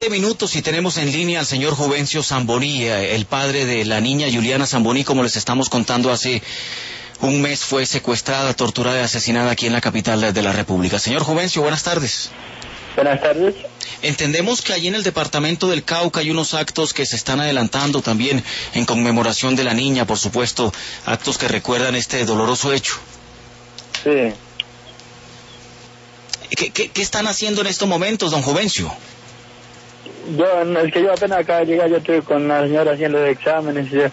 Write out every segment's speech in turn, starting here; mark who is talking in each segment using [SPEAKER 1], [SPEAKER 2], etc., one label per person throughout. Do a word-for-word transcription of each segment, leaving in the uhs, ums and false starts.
[SPEAKER 1] Minutos y tenemos en línea al señor Juvencio Zamboní, el padre de la niña Juliana Zamboní, como les estamos contando, hace un mes fue secuestrada, torturada y asesinada aquí en la capital de la República. Señor Juvencio, buenas tardes.
[SPEAKER 2] Buenas tardes.
[SPEAKER 1] Entendemos que allí en el departamento del Cauca hay unos actos que se están adelantando también en conmemoración de la niña, por supuesto, actos que recuerdan este doloroso hecho.
[SPEAKER 2] Sí.
[SPEAKER 1] ¿Qué, qué, qué están haciendo en estos momentos, don Juvencio?
[SPEAKER 2] Yo, es que yo apenas acá de llegar, yo estoy con la señora haciendo los exámenes yo,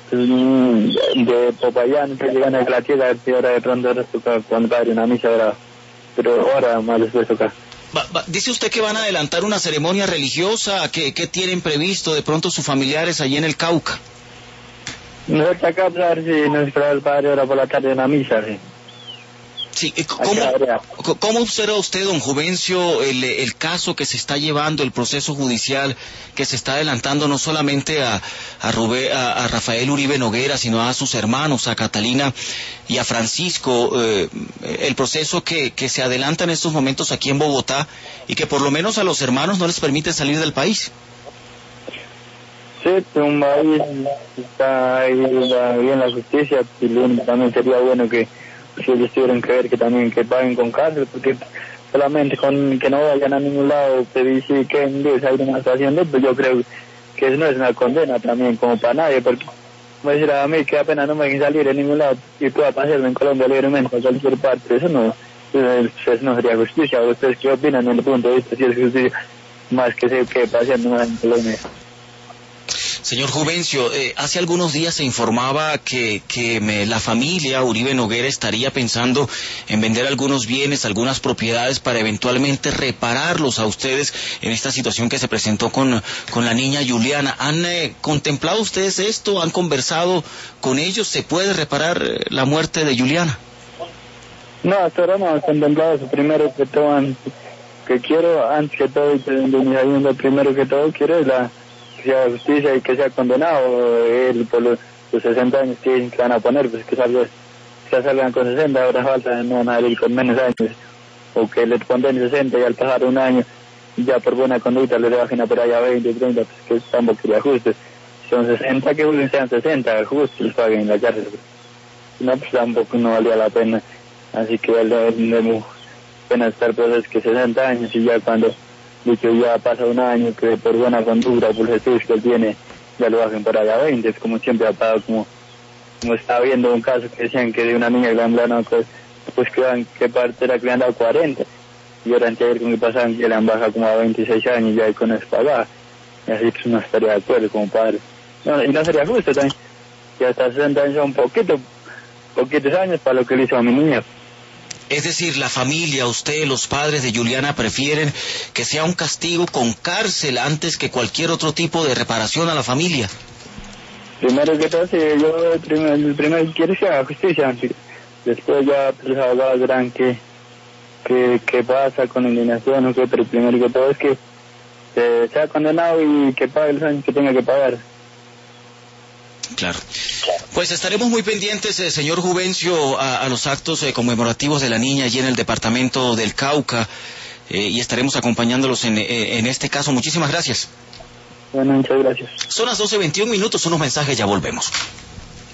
[SPEAKER 2] de Popayán, que llegan a la tierra, y ahora de pronto ahora toca cuando padre una misa, ahora, pero ahora más después toca.
[SPEAKER 1] Va, va, dice usted que van a adelantar una ceremonia religiosa, ¿qué, qué tienen previsto de pronto sus familiares allí en el Cauca?
[SPEAKER 2] Nosotros acá, a ver si nos espera el padre ahora por la tarde una misa, sí.
[SPEAKER 1] Sí, ¿cómo, ¿cómo observa usted, don Juvencio, el, el caso que se está llevando, el proceso judicial que se está adelantando no solamente a, a, Rubé, a, a Rafael Uribe Noguera, sino a sus hermanos, a Catalina y a Francisco, eh, el proceso que, que se adelanta en estos momentos aquí en Bogotá y que por lo menos a los hermanos no les permite salir del país?
[SPEAKER 2] Sí, un país está ahí bien la justicia, y también sería bueno que si ellos tuvieran que ver que también que paguen con cárcel, porque solamente con que no vayan a ningún lado, que dice que en Dios hay una estación de, pues yo creo que eso no es una condena también como para nadie, porque como decir a mí que apenas no me dejen salir en ningún lado y pueda pasarme en Colombia libremente a cualquier parte, eso no, eso no sería justicia. ¿Ustedes qué opinan en el punto de vista si es justicia más que se que paseando en Colombia?
[SPEAKER 1] Señor Juvencio, eh, hace algunos días se informaba que, que me, la familia Uribe Noguera estaría pensando en vender algunos bienes, algunas propiedades para eventualmente repararlos a ustedes en esta situación que se presentó con, con la niña Juliana. ¿Han eh, contemplado ustedes esto? ¿Han conversado con ellos? ¿Se puede reparar eh, la muerte de Juliana?
[SPEAKER 2] No, hasta ahora no he contemplado eso. Primero que todo, que quiero, antes que todo, lo primero que todo quiero es la que sea justicia y que sea condenado él por los, los sesenta años que van a poner, pues que salga, que salgan con sesenta, ahora falta no van a ir con menos años, o que le condenen sesenta y al pasar un año ya por buena conducta le bajen a por allá veinte, treinta, pues que tampoco sería justo. Si son sesenta, que sean sesenta, justo les paguen en la cárcel, pues. No, pues tampoco no valía la pena, así que debemos pena estar pues que sesenta años y ya cuando de que ya pasa un año que por buena conducta, por Jesús que él tiene, ya lo bajen para allá veinte, es como siempre ha pasado, como, como estaba viendo un caso que decían que de una niña que le han dado, pues, pues que, van, que parte era que le han dado cuarenta, y ahora antes con que pasaban que le han bajado como a veintiséis años ya y con eso pagada, y así pues no estaría de acuerdo como padre. No, y no sería justo también, que hasta sesenta años son poquito, poquitos años para lo que le hizo a mi niña.
[SPEAKER 1] Es decir, la familia, usted, los padres de Juliana prefieren que sea un castigo con cárcel antes que cualquier otro tipo de reparación a la familia.
[SPEAKER 2] Primero que todo, si yo el primero, el primero quiero que haga justicia, después ya los abogados verán qué que, que pasa con indignación o qué, pero primero que todo es que eh, sea condenado y que pague los años que tenga que pagar.
[SPEAKER 1] Claro. Pues estaremos muy pendientes, eh, señor Juvencio, a, a los actos eh, conmemorativos de la niña allí en el departamento del Cauca, eh, y estaremos acompañándolos en, eh, en este caso. Muchísimas gracias.
[SPEAKER 2] Bueno, muchas gracias.
[SPEAKER 1] Son las doce veintiún minutos, unos mensajes, ya volvemos.